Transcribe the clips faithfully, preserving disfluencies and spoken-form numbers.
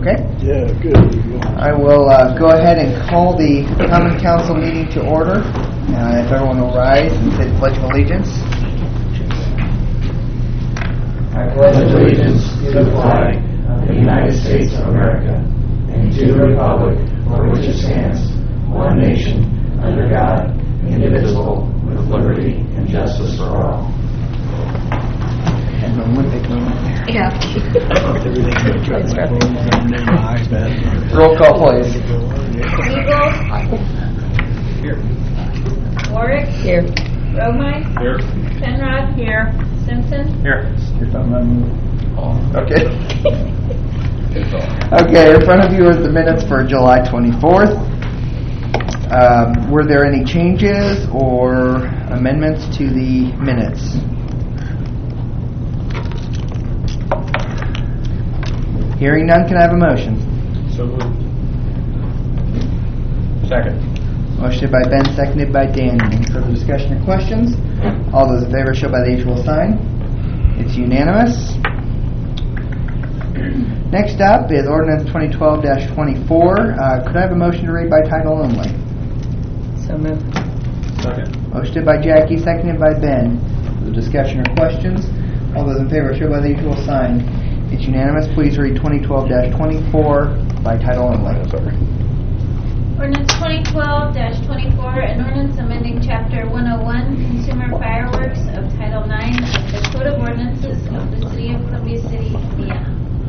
Okay. Yeah, good. I will uh, go ahead and call the Common Council meeting to order. Uh, if everyone will rise and say the Pledge of Allegiance. I pledge allegiance to the flag of the United States of America and to the republic for which it stands, one nation, under God, indivisible, with liberty and justice for all. And the Olympic moment there. Yeah. Roll call, please. Eagle. Here. Warwick. Here. Romine. Here. Penrod. Here. Simpson. Here. Okay. Okay, in front of you is the minutes for July twenty-fourth. Um, were there any changes or amendments to the minutes? Hearing none, can I have a motion? So moved. Second. Motion by Ben, seconded by Dan. Any further discussion or questions? All those in favor show by the usual sign. It's unanimous. Next up is ordinance twenty twelve dash twenty-four. Uh, could I have a motion to read by title only? So moved. Second. Motion by Jackie, seconded by Ben. Further discussion or questions? All those in favor show by the usual sign. It's unanimous. Please read twenty twelve dash twenty-four by title only. Sorry. Ordinance twenty twelve dash twenty-four, an ordinance amending Chapter one oh one, Consumer Fireworks of Title nine of the Code of Ordinances of the City of Columbia City, Indiana.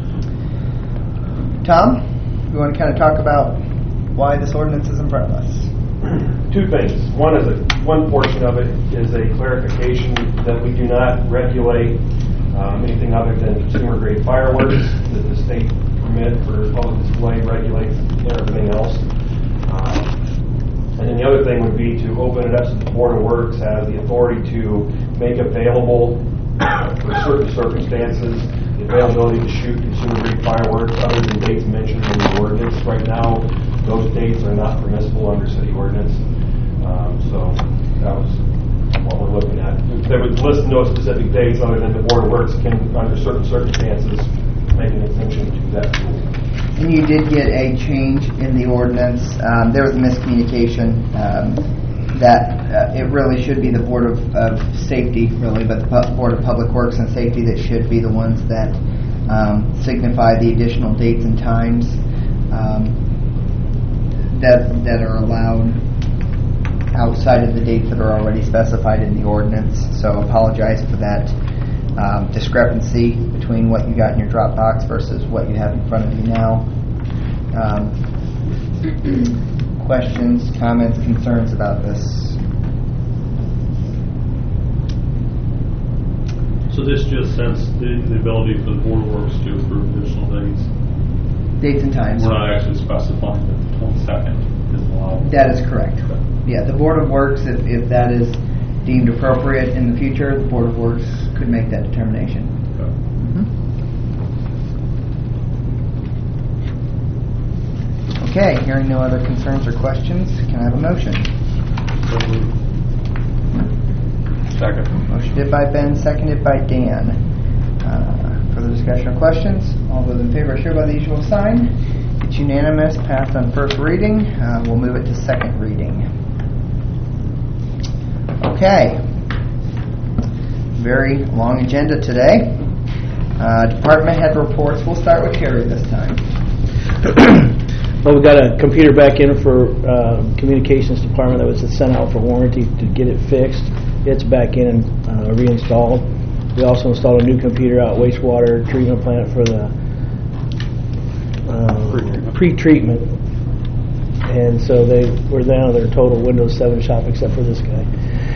Tom, you want to kind of talk about why this ordinance is in front of us? Two things. One is a, one portion of it is a clarification that we do not regulate um, anything other than consumer-grade fireworks that the state permit for public display regulates everything else. Uh, and then the other thing would be to open it up so the Board of Works has the authority to make available for certain circumstances the availability to shoot consumer-grade fireworks other than dates mentioned in the ordinance. Right now, those dates are not permissible under city ordinance. Um, so that was what we're looking at. There was list no specific dates other than the Board of Works can, under certain circumstances, make an exemption to that rule. And you did get a change in the ordinance. Um, there was a miscommunication um, that uh, it really should be the Board of, of Safety, really, but the Pu- Board of Public Works and Safety that should be the ones that um, signify the additional dates and times um, that that are allowed outside of the dates that are already specified in the ordinance. So apologize for that um, discrepancy between what you got in your Dropbox versus what you have in front of you now. Um, questions, comments, concerns about this? So this just sets the, the ability for the Board of Works to approve additional dates. Dates and times. We're not actually specifying that the twenty-second is allowed. That is correct. Yeah, the Board of Works, if, if that is deemed appropriate in the future, the Board of Works could make that determination. Okay. Mm-hmm. Okay, hearing no other concerns or questions, can I have a motion? So moved. Second. Motion by Ben, seconded by Dan. Uh, further discussion or questions? All those in favor show by the usual sign. It's unanimous, passed on first reading. Uh, we'll move it to second reading. Okay. Very long agenda today. Uh, department head reports. We'll start with Terry this time. Well, we got a computer back in for uh, communications department that was sent out for warranty to get it fixed. It's back in and uh, reinstalled. We also installed a new computer out at wastewater treatment plant for the uh, pre-treatment. And so they were down to their total Windows seven shop except for this guy.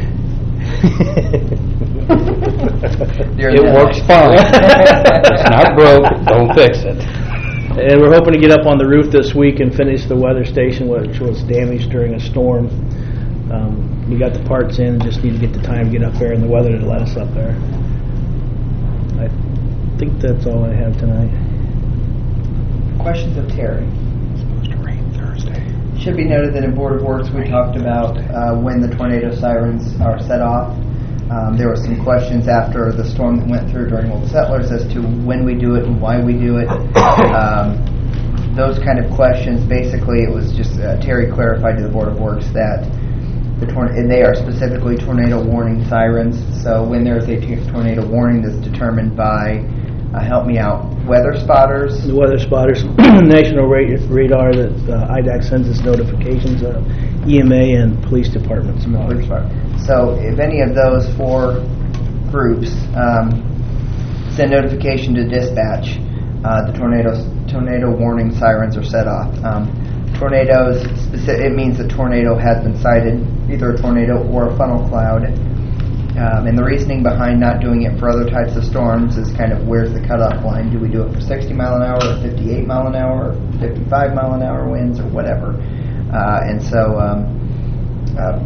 It works fine. It's not broke. Don't fix it. And we're hoping to get up on the roof this week and finish the weather station, which was damaged during a storm. Um, we got the parts in, just need to get the time to get up there and the weather to let us up there. I think that's all I have tonight. Questions of Terry? It's supposed to rain Thursday. Should be noted that in Board of Works we talked about uh, when the tornado sirens are set off. Um, there were some questions after the storm that went through during Old Settlers as to when we do it and why we do it. Um, those kind of questions, basically it was just uh, Terry clarified to the Board of Works that the tor- and they are specifically tornado warning sirens. So when there's a t- tornado warning that's determined by, uh, help me out, weather spotters. The weather spotters, national ra- radar that uh, I D A C sends us notifications of, E M A and police departments. And Police department. So if any of those four groups um, send notification to dispatch, uh, the tornadoes, tornado warning sirens are set off. Um, tornadoes, specific, it means a tornado has been sighted, either a tornado or a funnel cloud. Um, and the reasoning behind not doing it for other types of storms is kind of where's the cutoff line? Do we do it for sixty mile an hour, or fifty-eight mile an hour, or fifty-five mile an hour winds, or whatever? Uh, and so um, uh,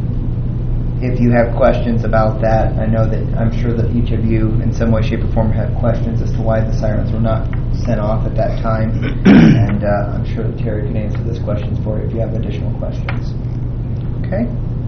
if you have questions about that, I know that I'm sure that each of you in some way, shape, or form have questions as to why the sirens were not sent off at that time. And uh, I'm sure that Terry can answer those questions for you if you have additional questions. Okay?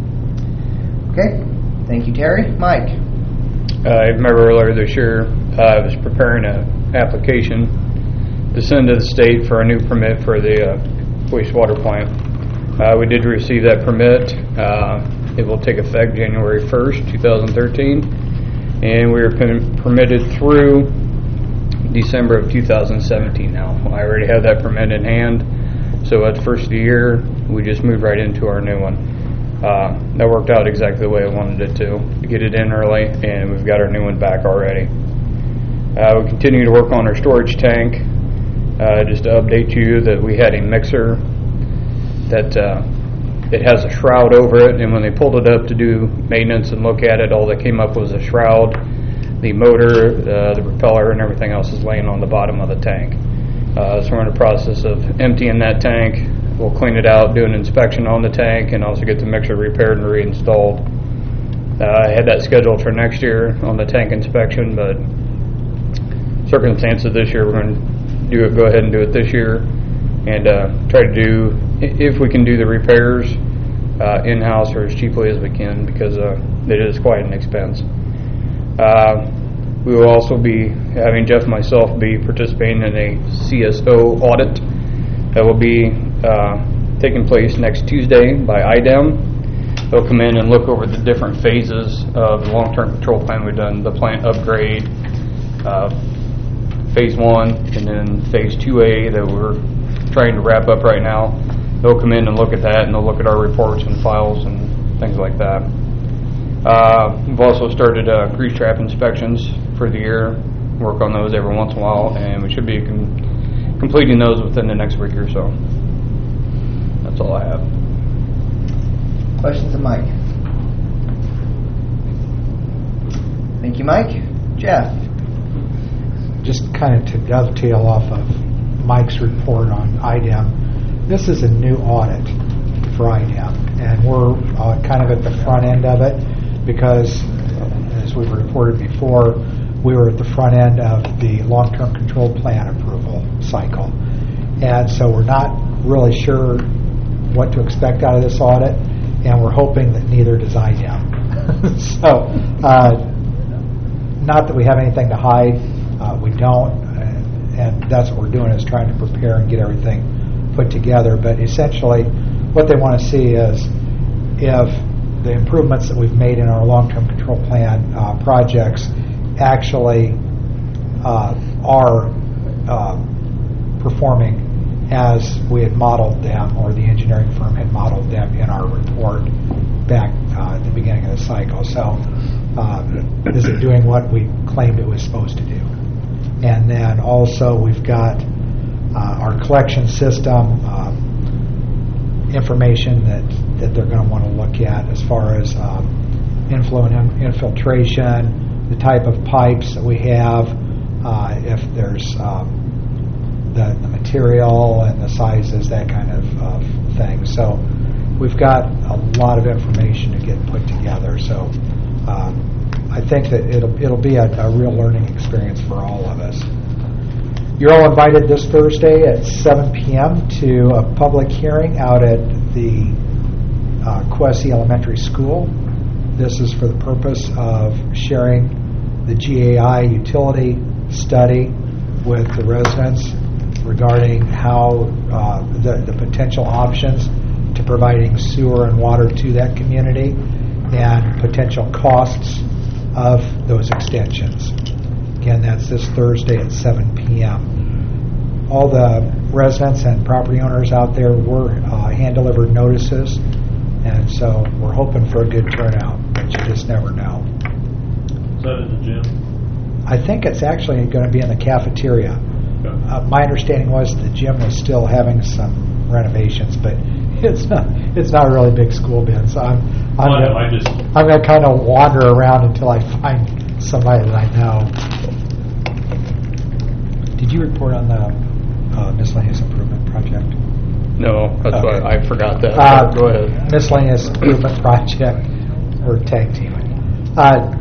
Okay. Thank you, Terry. Mike? Uh, I remember earlier this year, uh, I was preparing an application to send to the state for a new permit for the uh, wastewater plant. Uh, we did receive that permit. Uh, it will take effect January first, twenty thirteen, and we are per- permitted through December of two thousand seventeen now. I already have that permit in hand, so at the first of the year, we just moved right into our new one. Uh, that worked out exactly the way I wanted it to, to get it in early, and we've got our new one back already. Uh, we continue to work on our storage tank. Uh, just to update you that we had a mixer that uh, it has a shroud over it, and when they pulled it up to do maintenance and look at it, all that came up was a shroud. The motor, uh, the propeller, and everything else is laying on the bottom of the tank. Uh, so we're in the process of emptying that tank. We'll clean it out, do an inspection on the tank, and also get the mixer repaired and reinstalled. Uh, I had that scheduled for next year on the tank inspection, but circumstances this year, we're going to do it. Go ahead and do it this year, and uh, try to do, if we can do the repairs uh, in-house or as cheaply as we can, because uh, it is quite an expense. Uh, we will also be having Jeff and myself be participating in a C S O audit that will be uh, taking place next Tuesday by I D E M. They'll come in and look over the different phases of the long-term control plan we've done, the plant upgrade, uh, phase one, and then phase two A that we're trying to wrap up right now. They'll come in and look at that, and they'll look at our reports and files and things like that. Uh, we've also started uh, grease trap inspections for the year, work on those every once in a while, and we should be com- completing those within the next week or so. That's all I have. Questions of Mike? Thank you, Mike. Jeff? Just kind of to dovetail off of Mike's report on I D E M, this is a new audit for I D E M, and we're uh, kind of at the front end of it because, as we've reported before, we were at the front end of the long-term control plan approval cycle. And so we're not really sure what to expect out of this audit, and we're hoping that neither does I D E M. so, uh, not that we have anything to hide, uh, we don't, and, and that's what we're doing is trying to prepare and get everything put together. But essentially, what they want to see is if the improvements that we've made in our long-term control plan uh, projects actually uh, are uh, performing as we had modeled them, or the engineering firm had modeled them in our report back uh, at the beginning of the cycle. So um, is it doing what we claimed it was supposed to do? And then also we've got uh, our collection system um, information that, that they're going to want to look at as far as um, inflow and infiltration, the type of pipes that we have, uh, if there's um, the, the material and the sizes, that kind of uh, thing. So we've got a lot of information to get put together. So um, I think that it'll it'll be a, a real learning experience for all of us. You're all invited this Thursday at seven p.m. to a public hearing out at the uh, Quessy Elementary School. This is for the purpose of sharing the G A I utility study with the residents regarding how uh, the, the potential options to providing sewer and water to that community and potential costs of those extensions. Again, that's this Thursday at seven p.m. All the residents and property owners out there were uh, hand-delivered notices, and so we're hoping for a good turnout, but you just never know. Is that in the gym? I think it's actually going to be in the cafeteria. Okay. Uh, my understanding was the gym was still having some renovations, but it's not. It's not a really big school bin, so I'm. I'm Well, gonna, I just, I'm going to kind of wander around until I find somebody that I know. Did you report on the uh, miscellaneous improvement project? No, that's Okay. why I forgot that. Uh, Go ahead. Miscellaneous improvement project. We're tag teaming. Uh,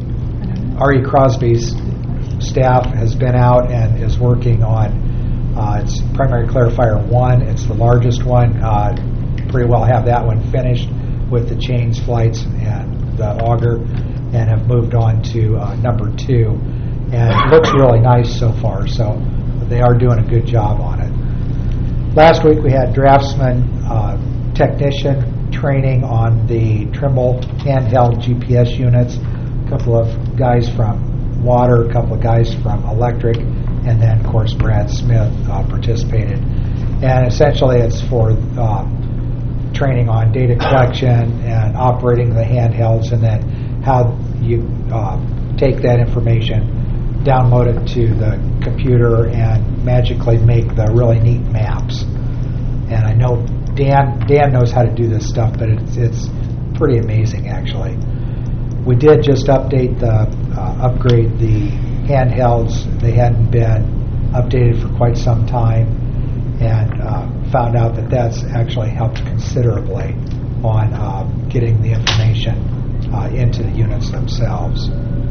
R E Crosby's staff has been out and is working on uh, its primary clarifier one. It's the largest one. Uh, pretty well have that one finished with the chains, flights, and the auger, and have moved on to uh, number two. And it looks really nice so far, so they are doing a good job on it. Last week we had draftsman uh, technician training on the Trimble handheld G P S units. A couple of guys from water, a couple of guys from electric, and then, of course, Brad Smith uh, participated. And essentially it's for uh, training on data collection and operating the handhelds, and then how you uh, take that information, download it to the computer, and magically make the really neat maps. And I know Dan Dan knows how to do this stuff, but it's, it's pretty amazing, actually. We did just update the uh, upgrade the handhelds. They hadn't been updated for quite some time, and uh, found out that that's actually helped considerably on uh, getting the information uh, into the units themselves.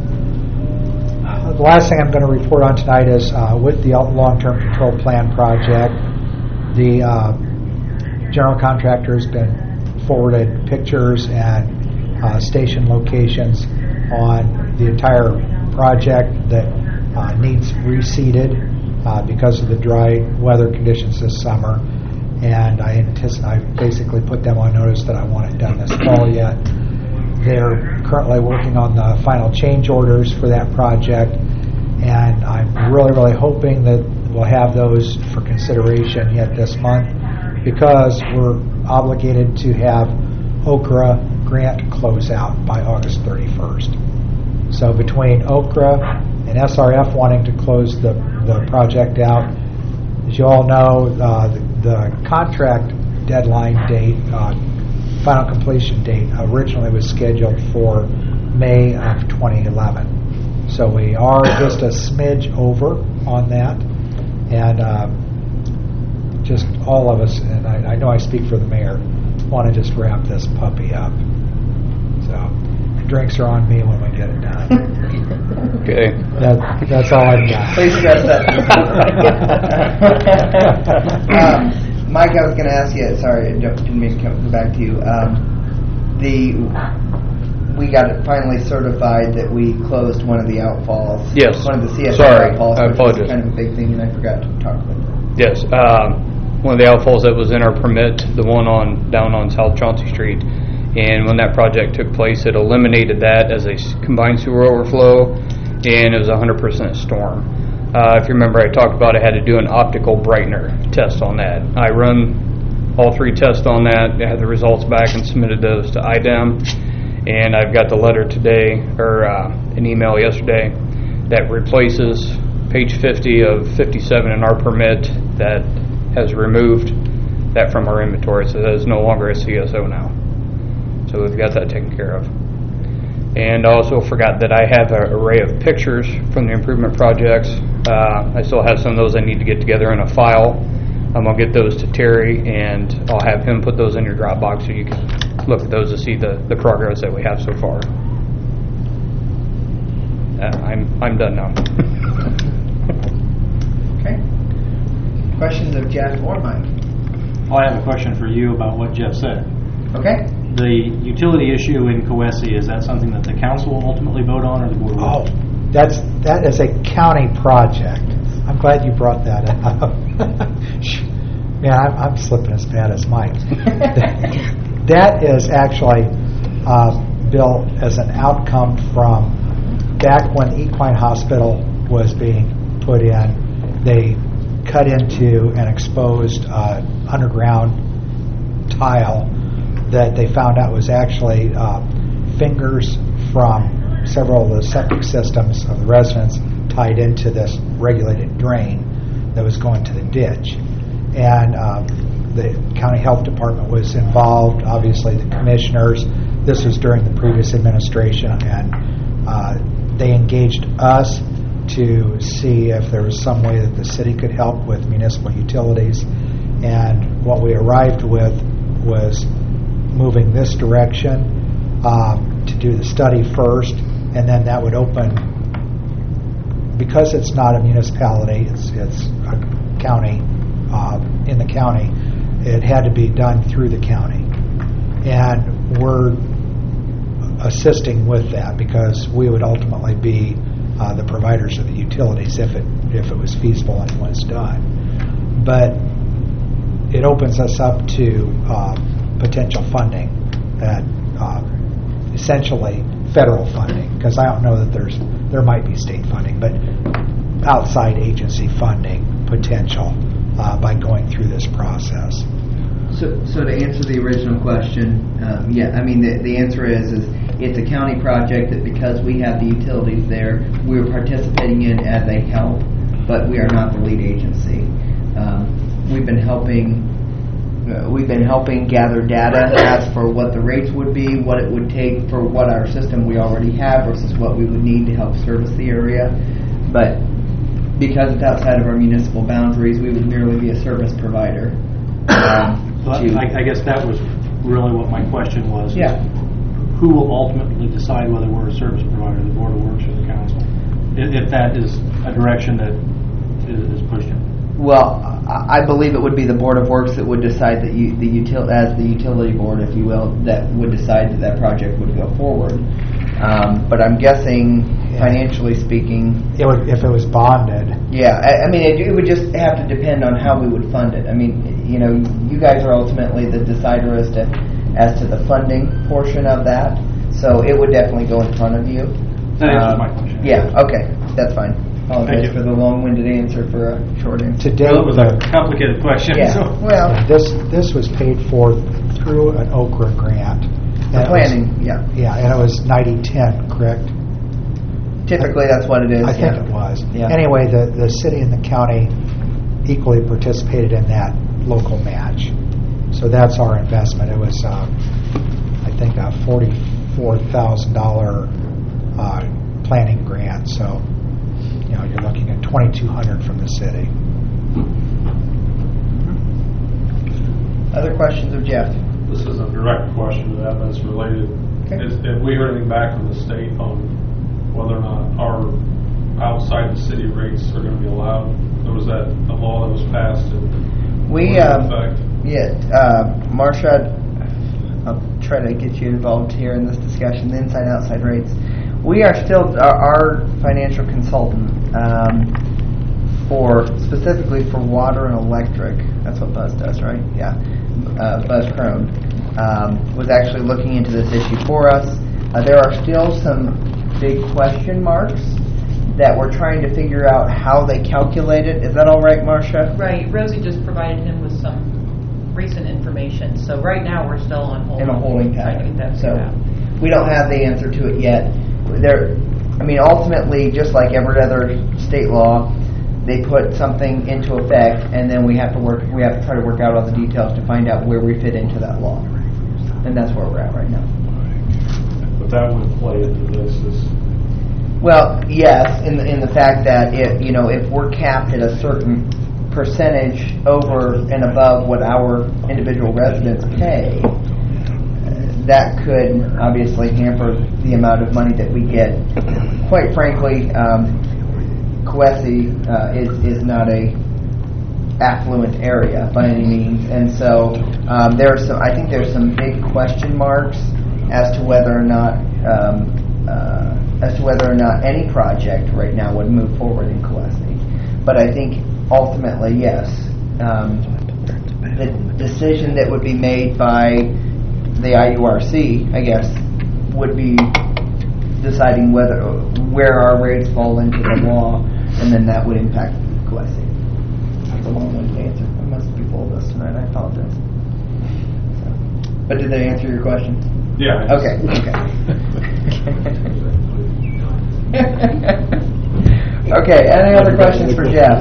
Uh, the last thing I'm going to report on tonight is uh, with the long-term control plan project, the uh, general contractor has been forwarded pictures and uh, station locations on the entire project that uh, needs reseeded uh, because of the dry weather conditions this summer. And I, anticipate, I basically put them on notice that I want it done this fall yet. They're currently working on the final change orders for that project, and I'm really, really hoping that we'll have those for consideration yet this month, because we're obligated to have Okra grant closeout by August thirty-first. So between Okra and S R F wanting to close the, the project out, as you all know, uh, the, the contract deadline date, uh, final completion date, originally was scheduled for May of twenty eleven. So we are just a smidge over on that, and uh, just all of us, and I, I know I speak for the mayor, want to just wrap this puppy up. So drinks are on me when we get it done. Okay. That, that's all I've got. Please address that. um, Mike, I was going to ask you, sorry, I don't- didn't mean to come back to you. Um, the we got it finally certified that we closed one of the outfalls. Yes. One of the C S Sorry, outfalls, I which apologize. was kind of a big thing, and I forgot to talk about that. Yes, um, one of the outfalls that was in our permit, the one on down on South Chauncey Street, and when that project took place, it eliminated that as a s- combined sewer overflow, and it was a one hundred percent storm. Uh, if you remember, I talked about I had to do an optical brightener test on that. I run all three tests on that, I had the results back and submitted those to I D E M, and I've got the letter today, or uh, an email yesterday, that replaces page fifty of fifty-seven in our permit that has removed that from our inventory, so that is no longer a C S O now. So we've got that taken care of. And I also forgot that I have an array of pictures from the improvement projects. Uh, I still have some of those I need to get together in a file. I'm going to get those to Terry, and I'll have him put those in your Dropbox so you can look at those to see the, the progress that we have so far. Uh, I'm, I'm done now. Okay. Questions of Jeff or Mike? Well, I have a question for you about what Jeff said. Okay. The utility issue in Coessie, is that something that the council will ultimately vote on, or the board will? Oh, that's that is a county project. I'm glad you brought that up. Man, I'm, I'm slipping as bad as Mike. That is actually, uh, Bill, as an outcome from back when Equine Hospital was being put in, they cut into an exposed uh, underground tile that they found out was actually uh, fingers from several of the septic systems of the residents tied into this regulated drain that was going to the ditch. And um, the county health department was involved, obviously the commissioners. This was during the previous administration, and uh, they engaged us to see if there was some way that the city could help with municipal utilities. And what we arrived with was moving this direction um, to do the study first, and then that would open, because it's not a municipality, it's, it's a county, uh, in the county, it had to be done through the county. And we're assisting with that because we would ultimately be uh, the providers of the utilities if it if it was feasible and was done. But it opens us up to uh, potential funding, that uh, essentially federal funding, because I don't know that there's there might be state funding, but outside agency funding potential uh, by going through this process. So, so to answer the original question, um, yeah, I mean, the, the answer is, is it's a county project that because we have the utilities there, we're participating in as a help, but we are not the lead agency. Um, we've been helping uh, we've been helping gather data as for what the rates would be, what it would take for what our system we already have versus what we would need to help service the area. But because it's outside of our municipal boundaries, we would merely be a service provider. Um, Well, I, I guess that was really what my question was. Yeah. Who will ultimately decide whether we're a service provider, the Board of Works or the council? If, if that is a direction that is, is pushed in. Well, I I believe it would be the Board of Works that would decide that you, the util as the utility board, if you will, that would decide that that project would go forward. Um, but I'm guessing, Yeah. financially speaking, It would, if it was bonded. yeah, I, I mean, it, it would just have to depend on how we would fund it. I mean, you know, you guys are ultimately the decider as to as to the funding portion of that. So it would definitely go in front of you. That answers Um, my question. Yeah. Okay, that's fine. Apologize you. for the long-winded answer for a short answer. To date, Well, it was a the- complicated question. Yeah. So. Well, this this was paid for through an Okra grant. the And it was- planning. Yeah. Yeah, and it was ninety ten, correct? Typically, that's what it is. I think yeah. it was. Yeah. Anyway, the, the city and the county equally participated in that local match. So that's our investment. It was, uh, I think, a forty-four thousand dollars uh, planning grant. So, you know, you're looking at twenty-two hundred dollars from the city. Other questions of Jeff? This is a direct question to that, but it's related. Okay. Is, have we heard anything back from the state on whether or not our outside the city rates are going to be allowed? There was that a law that was passed and We, was in um, effect. yeah, uh, Marcia, I'll try to get you involved here in this discussion, the inside-outside rates. We are still, our, our financial consultant, um, for, specifically for water and electric, that's what Buzz does, right? Yeah, uh, Buzz Crone, um, was actually looking into this issue for us. Uh, there are still some big question marks that we're trying to figure out how they calculate it. Is that all right, Marcia? Right, Rosie just provided him with some recent information, so right now we're still on hold. In a holding Trying to pattern. get that So figured out. we don't have the answer to it yet. There, I mean, ultimately, just like every other state law, they put something into effect, and then we have to work. We have to try to work out all the details to find out where we fit into that law, and that's where we're at right now. But that would play into this. Is, Well, yes, in the, in the fact that it, you know, if we're capped at a certain percentage over and above what our individual residents pay, that could obviously hamper the amount of money that we get. Quite frankly, um, Coessie uh, is is not a affluent area by any means, and so um, there are some. I think there's some big question marks as to whether or not um, uh, as to whether or not any project right now would move forward in Coessie. but I think ultimately, yes, um, the decision that would be made by the I U R C, I guess, would be deciding whether where our rates fall into the law, and then that would impact Cohesity. That's a long-winded answer. I must be full of this tonight. I apologize. So, but did they answer your question? Yeah. I Okay. Okay. Okay. Any other questions for Jeff?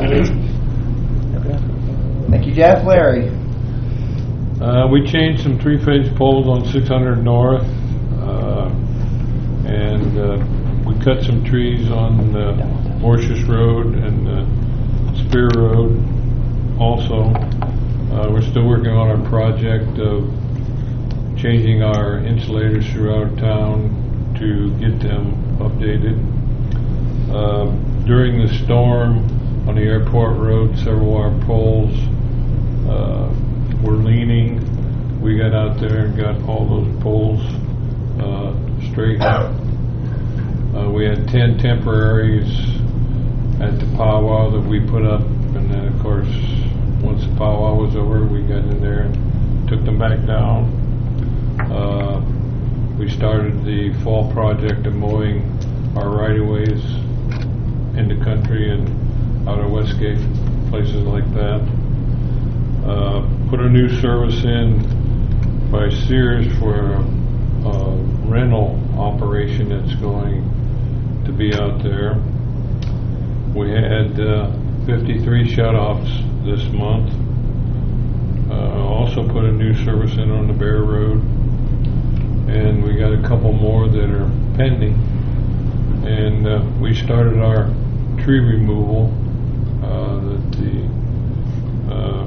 Thank you, Jeff. Larry. Uh, we changed some three-phase poles on six hundred North, uh, and uh, we cut some trees on uh, Mortius Road and uh, Spear Road also. Uh, we're still working on our project of changing our insulators throughout town to get them updated. Uh, during the storm on the airport road, several of our poles uh, were leaning. We got out there and got all those poles uh, straightened up. Uh, we had ten temporaries at the powwow that we put up, and then of course once the powwow was over, we got in there and took them back down. Uh, we started the fall project of mowing our right-of-ways in the country and out of Westgate, places like that. Uh, put a new service in by Sears for a, a rental operation that's going to be out there. We had uh, fifty-three shut-offs this month. Uh, also put a new service in on the Bear Road, and we got a couple more that are pending. And uh, we started our tree removal. Uh, that the uh,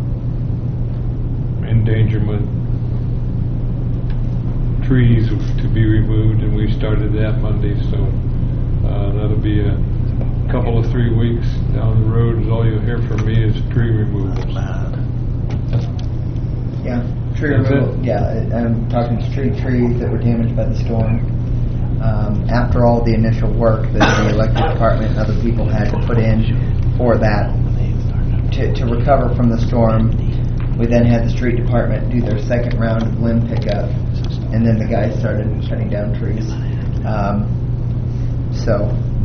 endangerment trees to be removed, and we started that Monday, so uh, that'll be a couple of three weeks down the road. All you'll hear from me is tree removals. Yeah, tree That's removal. it. Yeah, I'm talking to tree trees that were damaged by the storm. Um, after all the initial work that the electric department and other people had to put in for that to, to recover from the storm, we then had the street department do their second round of limb pickup, and then the guys started cutting down trees. Um, so,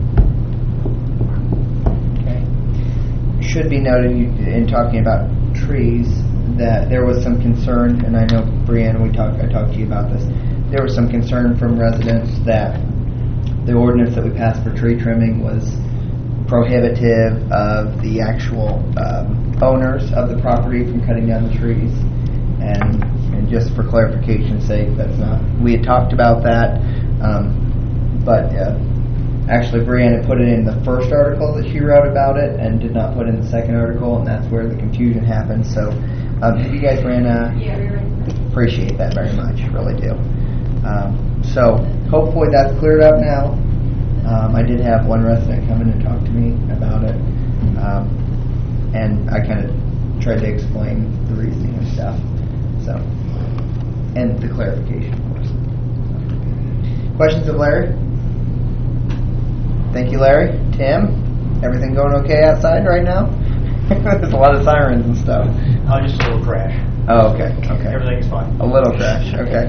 okay. Should be noted you, in talking about trees that there was some concern, and I know Brianna, we talked. I talked to you about this. There was some concern from residents that the ordinance that we passed for tree trimming was prohibitive of the actual um, owners of the property from cutting down the trees. And, and just for clarification's sake, that's not. We had talked about that, um, but uh, actually Brianna put it in the first article that she wrote about it, and did not put in the second article, and that's where the confusion happened. So, um, have you guys ran a? Yeah, we ran. Appreciate that very much, really do. Um, so hopefully that's cleared up now. Um, I did have one resident come in and talk to me about it, um, and I kind of tried to explain the reasoning and stuff. So, and the clarification, of course. Questions of Larry? Thank you, Larry. Tim, everything going okay outside right now? There's a lot of sirens and stuff. Oh, just a little crash. Oh, okay, okay. Everything's fine. A little crash, okay.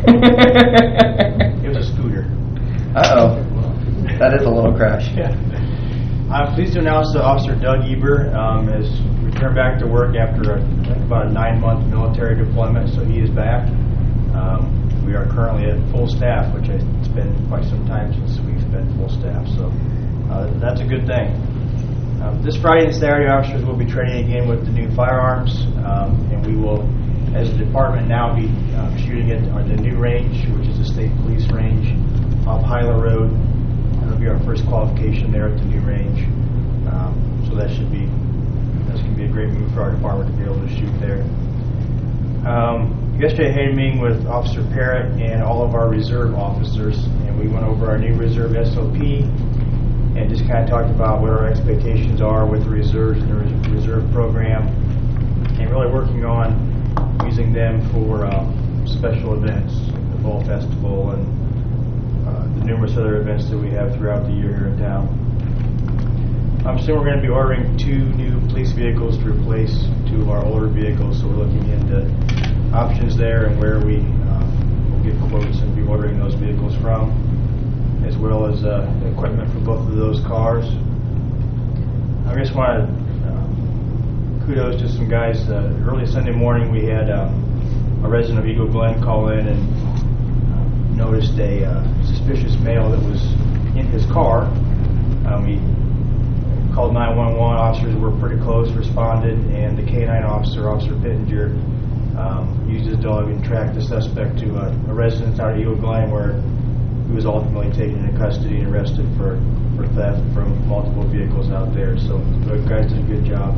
It was a scooter. Uh-oh. That is a little crash. Yeah. I'm pleased to announce that Officer Doug Eber um, has returned back to work after a, I think about a nine-month military deployment, so he is back. Um, we are currently at full staff, which it's been quite some time since we've been full staff, so uh, that's a good thing. Um, this Friday and Saturday, officers will be training again with the new firearms, um, and we will, as a department now, be uh, shooting at the new range, which is the state police range off Hyla Road. That'll be our first qualification there at the new range. Um, so that should be, that's going to be a great move for our department to be able to shoot there. Um, yesterday I had a meeting with Officer Parrott and all of our reserve officers, and we went over our new reserve S O P and just kind of talked about what our expectations are with the reserves and the reserve program, and really working on using them for um, special events, the Fall Festival and uh, the numerous other events that we have throughout the year here in town. Um, soon we're going to be ordering two new police vehicles to replace two of our older vehicles, so we're looking into options there and where we uh, will get quotes and be ordering those vehicles from, as well as uh, equipment for both of those cars. I just want to uh, kudos to some guys. Uh, early Sunday morning we had um, a resident of Eagle Glen call in and uh, noticed a uh, suspicious male that was in his car. Um, he called nine one one, officers were pretty close, responded, and the K nine officer, Officer Pittenger, um, used his dog and tracked the suspect to a, a residence out of Eagle Glen, where he was ultimately taken into custody and arrested for, for theft from multiple vehicles out there. So the guys did a good job.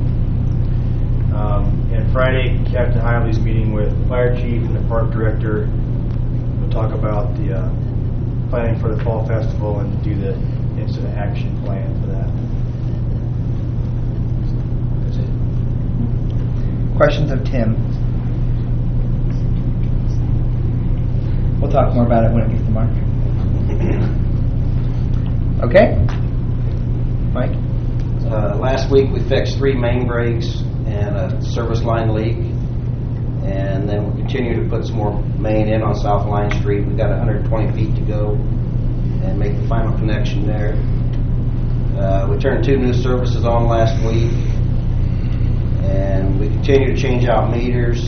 Um, and Friday, Captain Hiley's meeting with the fire chief and the park director. We'll talk about the uh, planning for the fall festival and do the incident action plan for that. Questions of Tim? We'll talk more about it when it gets to Mark. Okay. Mike? Uh, last week we fixed three main breaks and a service line leak, and then we'll continue to put some more main in on South Line Street. We've got one hundred twenty feet to go and make the final connection there. Uh, we turned two new services on last week, and we continue to change out meters,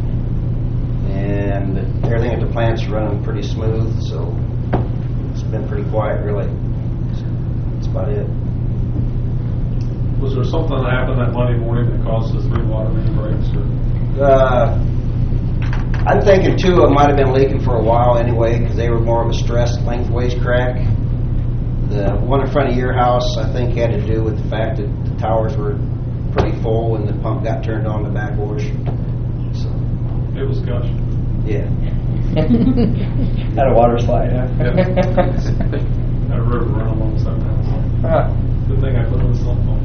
and everything at the plant's running pretty smooth, so it's been pretty quiet, really. That's about it. Was there something that happened that Monday morning that caused the three water main breaks? Or? Uh, I'm thinking two of them might have been leaking for a while anyway, because they were more of a stressed lengthways crack. The one in front of your house, I think, had to do with the fact that the towers were pretty full and the pump got turned on the backwash. So it was gushing. Yeah. Had a water slide, huh? Yeah. Had a river run alongside the house. Uh-huh. Good thing I put on the cell phone.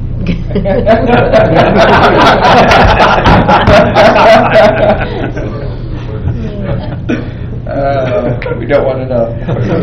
uh, we don't want to know.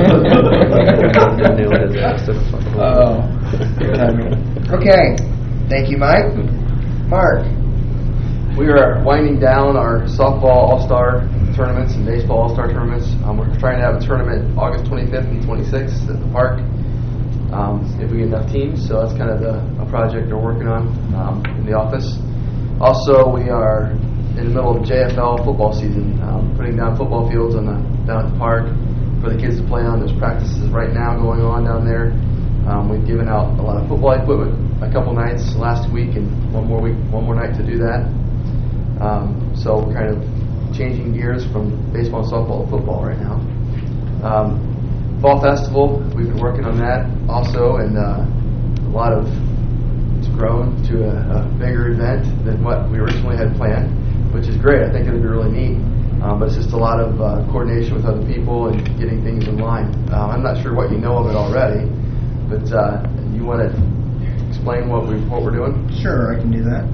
Oh, good timing. Okay, thank you, Mike. Mark. We are winding down our softball all-star tournaments and baseball all-star tournaments. Um, we're trying to have a tournament August twenty-fifth and twenty-sixth at the park, um, if we get enough teams. So that's kind of the, a project we're working on um, in the office. Also, we are in the middle of J F L football season, um, putting down football fields on the, down at the park for the kids to play on. There's practices right now going on down there. Um, we've given out a lot of football equipment a couple nights last week, and one more week, one more night to do that. Um, so we're kind of changing gears from baseball and softball to football right now. Um, Fall Festival, we've been working on that also, and uh, a lot of it's grown to a, a bigger event than what we originally had planned, which is great. I think it'll be really neat. Um, but it's just a lot of uh, coordination with other people and getting things in line. Uh, I'm not sure what you know of it already, but uh, you want to explain what we what we're doing? Sure, I can do that.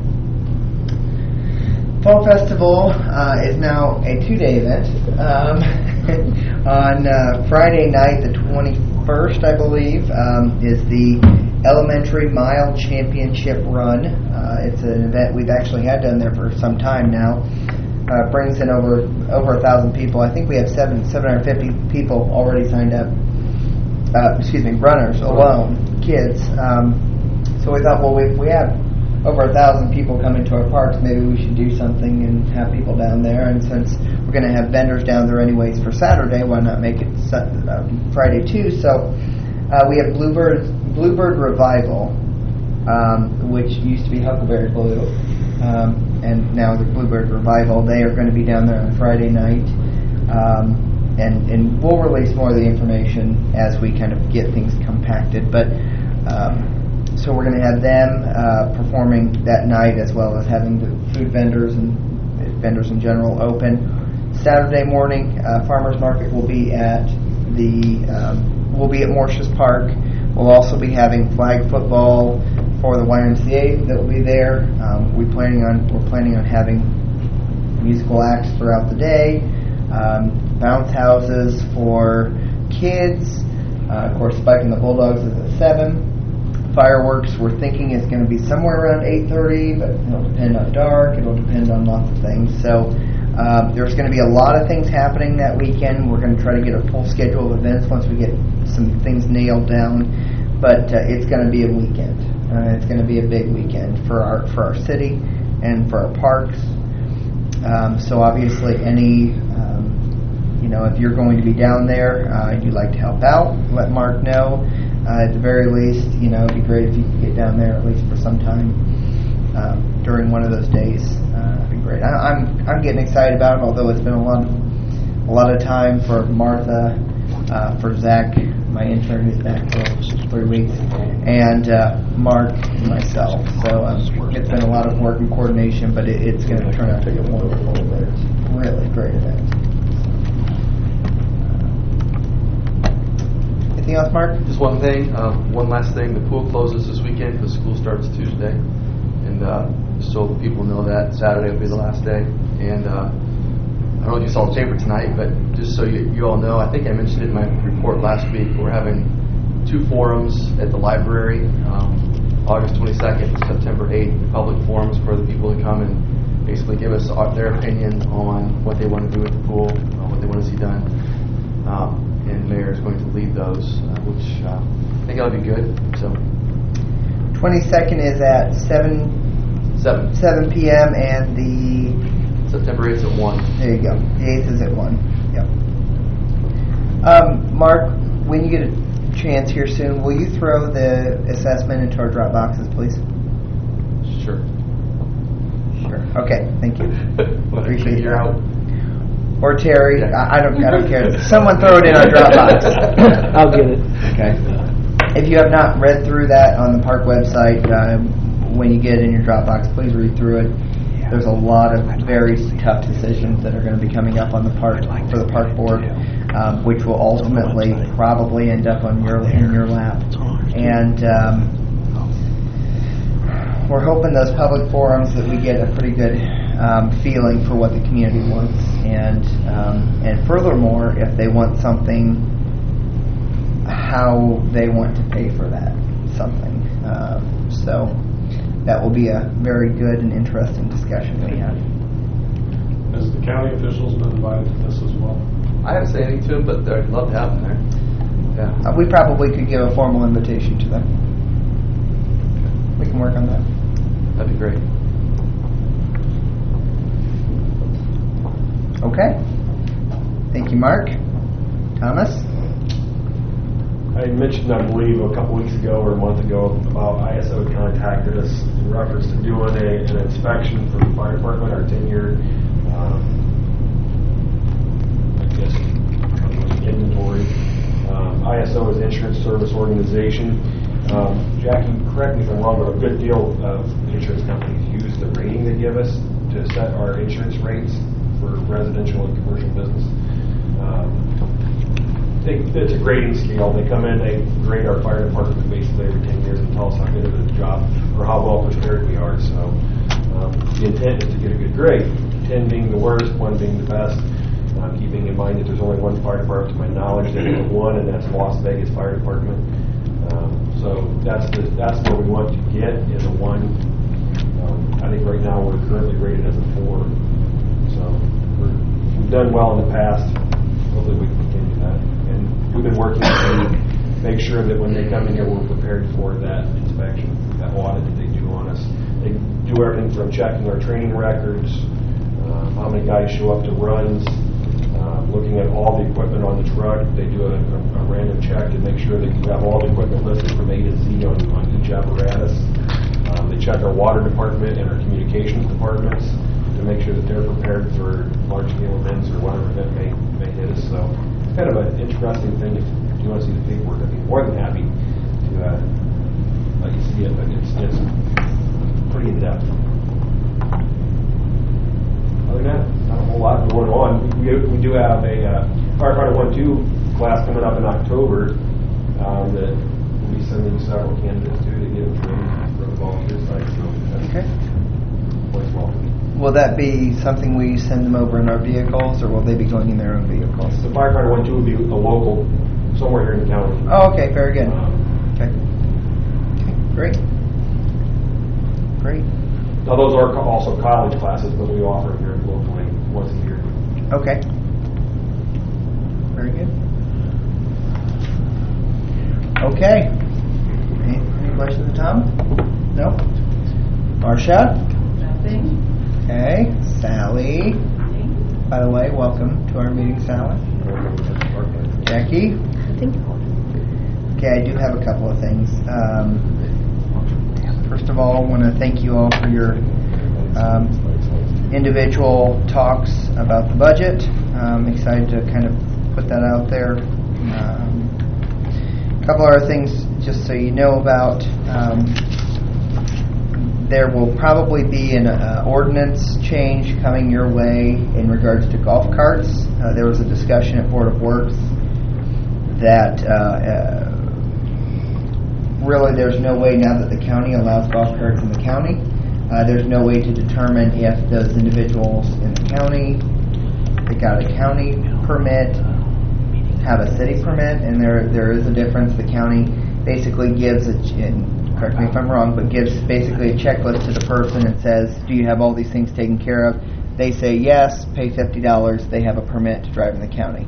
Fall Festival uh, is now a two-day event. Um, on uh, Friday night, the twenty-first, I believe, um, is the Elementary Mile Championship Run. Uh, it's an event we've actually had done there for some time now. Uh, brings in over over a thousand people. I think we have seven seven hundred fifty people already signed up. Uh, excuse me, runners alone, kids. Um, so we thought, well, we we have over a thousand people coming to our parks. Maybe we should do something and have people down there. And since we're going to have vendors down there anyways for Saturday, why not make it uh, Friday too? So uh, we have Bluebird Bluebird Revival, um, which used to be Huckleberry Blue. Um, and now the Bluebird Revival. They are going to be down there on Friday night, um, and and we'll release more of the information as we kind of get things compacted. But um, so we're going to have them uh, performing that night, as well as having the food vendors and vendors in general open. Saturday morning, uh, farmers market will be at the um, will be at Morses Park. We'll also be having flag football for the Y M C A that will be there. Um, we planning on we're planning on having musical acts throughout the day, um, bounce houses for kids. Uh, of course, Spike and the Bulldogs is at seven. fireworks, we're thinking is going to be somewhere around eight thirty, but it'll depend on dark. It'll depend on lots of things. So uh, there's going to be a lot of things happening that weekend. We're going to try to get a full schedule of events once we get some things nailed down. But uh, it's going to be a weekend. Uh, it's going to be a big weekend for our for our city and for our parks. Um, so obviously, any um, you know, if you're going to be down there, uh, and you'd like to help out, let Mark know. Uh, at the very least, you know, it'd be great if you could get down there at least for some time um, during one of those days. Uh, it'd be great. I, I'm I'm getting excited about it, although it's been a lot a lot of time for Martha, uh, for Zach, my intern who's back for three weeks, and uh, Mark and myself. So um, it's been a lot of work and coordination, but it, it's going to turn out to be a wonderful, really great event. Anything else, Mark? Just one thing, uh, one last thing. The pool closes this weekend because school starts Tuesday, and uh, just so people know that Saturday will be the last day. And uh, I don't know if you saw the paper tonight, but just so you, you all know, I think I mentioned it in my report last week. We're having two forums at the library, um, August twenty-second and September eighth. Public forums for the people to come and basically give us their opinion on what they want to do with the pool, uh, what they want to see done. Um, and Mayor is going to lead those, uh, which uh, I think that'll be good. So, twenty-second is at seven seven seven p.m. and the September eighth at one. There you go. The eighth is at one. Yep. Um, Mark, when you get a chance here soon, will you throw the assessment into our drop boxes, please? Sure. Sure. Okay. Thank you. Appreciate Figure that. out. Or Terry, I I don't, I don't care. Someone throw it in our Dropbox. I'll get it. Okay. If you have not read through that on the park website, um, when you get it in your Dropbox, please read through it. There's a lot of very tough decisions that are going to be coming up on the park for the park board, um, which will ultimately probably end up on your in your lap. And um, we're hoping those public forums that we get a pretty good um, feeling for what the community wants, and um, and furthermore, if they want something, how they want to pay for that something. Um, so that will be a very good and interesting discussion we have. Has the county officials been invited to this as well? I haven't said anything to them, but I'd love to have them there. Yeah. Uh, we probably could give a formal invitation to them. We can work on that. That'd be great. Okay. Thank you, Mark. Thomas? I mentioned, I believe, a couple weeks ago or a month ago about I S O contacted us in reference to doing a, an inspection for the fire department, our ten-year, um, I guess, inventory. Um, I S O is Insurance Service Organization. Um, Jackie, correct me if I'm wrong, but a good deal of insurance companies use the rating they give us to set our insurance rates for residential and commercial business. Um, they, it's a grading scale. They come in, they grade our fire department basically every ten years and tell us how good of a job or how well prepared we are. So um, the intent is to get a good grade, ten being the worst, one being the best. Uh, keeping in mind that there's only one fire department to my knowledge that has one, and that's Las Vegas Fire Department. Um, so that's the, that's where we want to get, is a one. Um, I think right now we're currently rated as a four. So we're, we've done well in the past. Hopefully we can continue that. And we've been working to make sure that when they come in here, we're prepared for that inspection, that audit that they do on us. They do everything from checking our training records, uh, how many guys show up to runs, uh, looking at all the equipment on the truck. They do a, a, a random check to make sure that you have all the equipment listed from A to Z on, on each apparatus. Um, they check our water department and our communications departments to make sure that they're prepared for large-scale events or whatever event may, may hit us. So it's kind of an interesting thing. If you want to see the paperwork, I'd be more than happy to uh, let you see it, but it's just pretty in-depth. Other than that, not a whole lot going on. We, we, we do have a uh, firefighter one two class coming up in October um, that we'll be sending several candidates to to get them trained for the volunteer site. So that's Okay. quite welcome. Will that be something we send them over in our vehicles, or will they be going in their own vehicles? The firefighter one two would be a local, somewhere here in the county. Oh, okay, very good. Um, Okay. Great. Great. Now, those are co- also college classes, but we offer here locally once a year. Okay. Very good. Okay. Any, any questions, Tom? No? Marcia? Nothing. Okay. Sally? By the way, welcome to our meeting, Sally. Jackie? Okay, I do have a couple of things. Um, first of all, I want to thank you all for your um, individual talks about the budget. I'm excited to kind of put that out there. Um, a couple other things, just so you know about. Um, there will probably be an uh, ordinance change coming your way in regards to golf carts. Uh, there was a discussion at Board of Works that uh, uh, really there's no way now that the county allows golf carts in the county. Uh, there's no way to determine if those individuals in the county that got a county permit have a city permit, and there there is a difference. The county basically gives a, and correct me if I'm wrong, but gives basically a checklist to the person and says, do you have all these things taken care of? They say yes, pay fifty dollars, they have a permit to drive in the county.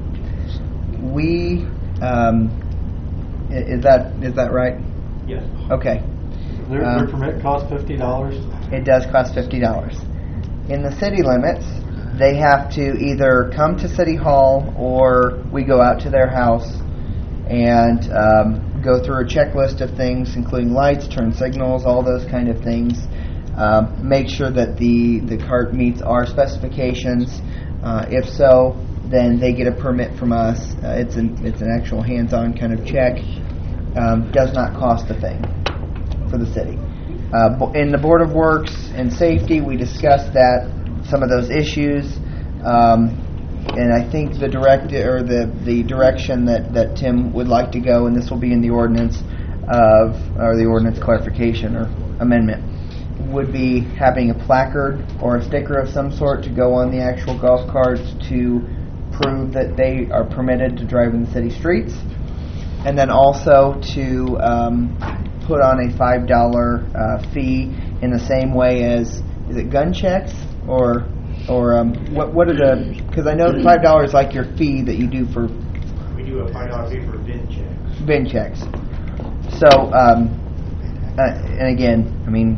We, um, i- is that is that right? Yes. Okay. Their, Um, their permit costs fifty dollars. It does cost fifty dollars. In the city limits, they have to either come to City Hall or we go out to their house and um, go through a checklist of things, including lights, turn signals, all those kind of things. Um, make sure that the, the cart meets our specifications. Uh, if so, then they get a permit from us. Uh, it's an it's an actual hands-on kind of check. Um, does not cost a thing for the city. Uh, bo- in the Board of Works and Safety, we discussed that, some of those issues, um, and I think the direct or the, the direction that, that Tim would like to go, and this will be in the ordinance of or the ordinance clarification or amendment, would be having a placard or a sticker of some sort to go on the actual golf carts to prove that they are permitted to drive in the city streets, and then also to um, put on a five dollar uh, fee in the same way as, is it gun checks or or um, what what are the, because I know five dollars is like your fee that you do for We do a five dollar fee for V I N checks. V I N checks. So um, uh, and again, I mean,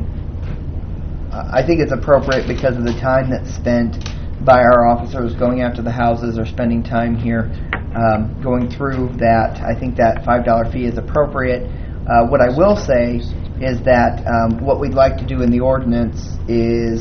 I think it's appropriate because of the time that's spent by our officers going out to the houses or spending time here um, going through that. I think that five dollar fee is appropriate. Uh, what I will say is that um, what we'd like to do in the ordinance is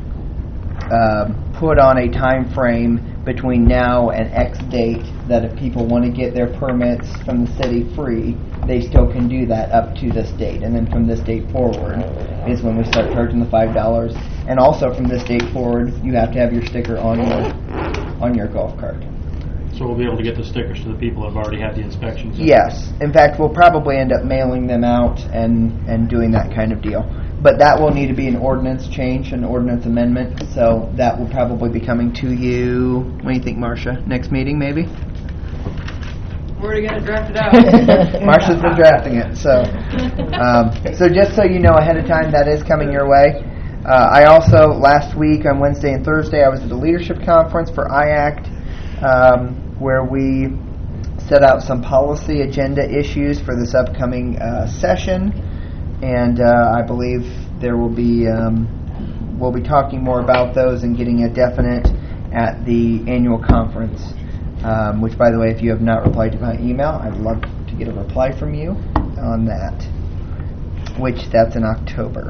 um, put on a time frame between now and X date that if people want to get their permits from the city free, they still can do that up to this date. And then from this date forward is when we start charging the five dollars. And also from this date forward, you have to have your sticker on your on your golf cart. So we'll be able to get the stickers to the people that have already had the inspections? Yes. In fact, we'll probably end up mailing them out and, and doing that kind of deal. But that will need to be an ordinance change, an ordinance amendment. So that will probably be coming to you, what do you think, Marcia? Next meeting, maybe? We're already going to draft it out. Marcia's been drafting it. So, um, so just so you know ahead of time, that is coming your way. Uh, I also, last week on Wednesday and Thursday, I was at the leadership conference for I ACT, um, where we set out some policy agenda issues for this upcoming uh, session, and uh, I believe there will be um, we'll be talking more about those and getting a definite at the annual conference. Um, which, by the way, if you have not replied to my email, I'd love to get a reply from you on that. Which that's in October.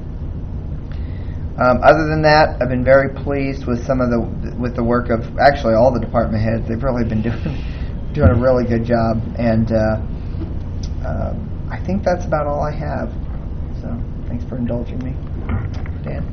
Um, other than that, I've been very pleased with some of the with the work of actually all the department heads. They've really been doing doing a really good job, and uh, um, I think that's about all I have. So, thanks for indulging me, Dan.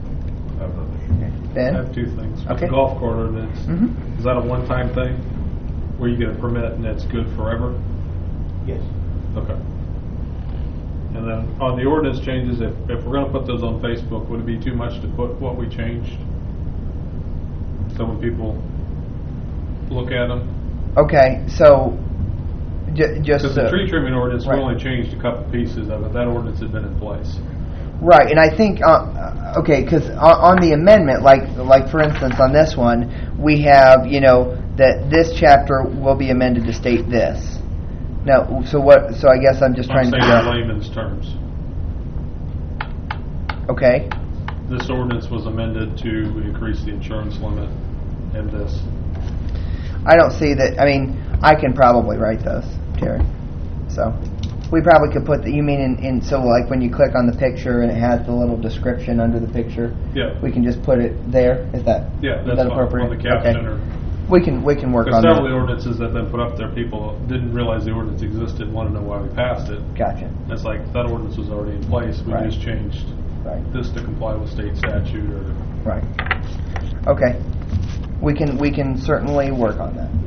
Ben? I have two things. With Okay. the golf cart ordinance, Mhm. is that a one-time thing where you get a permit and it's good forever? Yes. Okay. And then on the ordinance changes, if, if we're going to put those on Facebook, would it be too much to put what we changed? So when people look at them? Okay, so Ju- Just Because the so- tree trimming ordinance, we Right. only changed a couple pieces of it. That ordinance had been in place. Right, and I think, uh, okay, because on, on the amendment, like, like for instance, on this one, we have, you know, that this chapter will be amended to state this. Now, so what? So I guess I'm just trying I'm to saying figure in out. layman's terms. Okay, This ordinance was amended to increase the insurance limit in this. I don't see that. I mean, I can probably write those, Terry. So we probably could put the. You mean in, in so like when you click on the picture and it has the little description under the picture. Yeah. We can just put it there. Is that? Yeah, is that's that fine, appropriate? on the caption Okay. or. We can we can work Because on several of the that. ordinances that have been put up there, people didn't realize the ordinance existed, want to know why we passed it. Gotcha. It's like, that ordinance was already in place, we Right. just changed Right. this to comply with state statute or. Right. Okay. We can we can certainly work on that.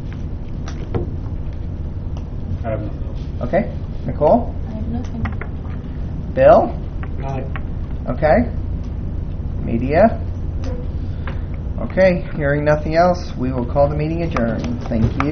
I have nothing else. Okay. Nicole? I have nothing. Bill? Okay. Media? Okay. Hearing nothing else, we will call the meeting adjourned. Thank you.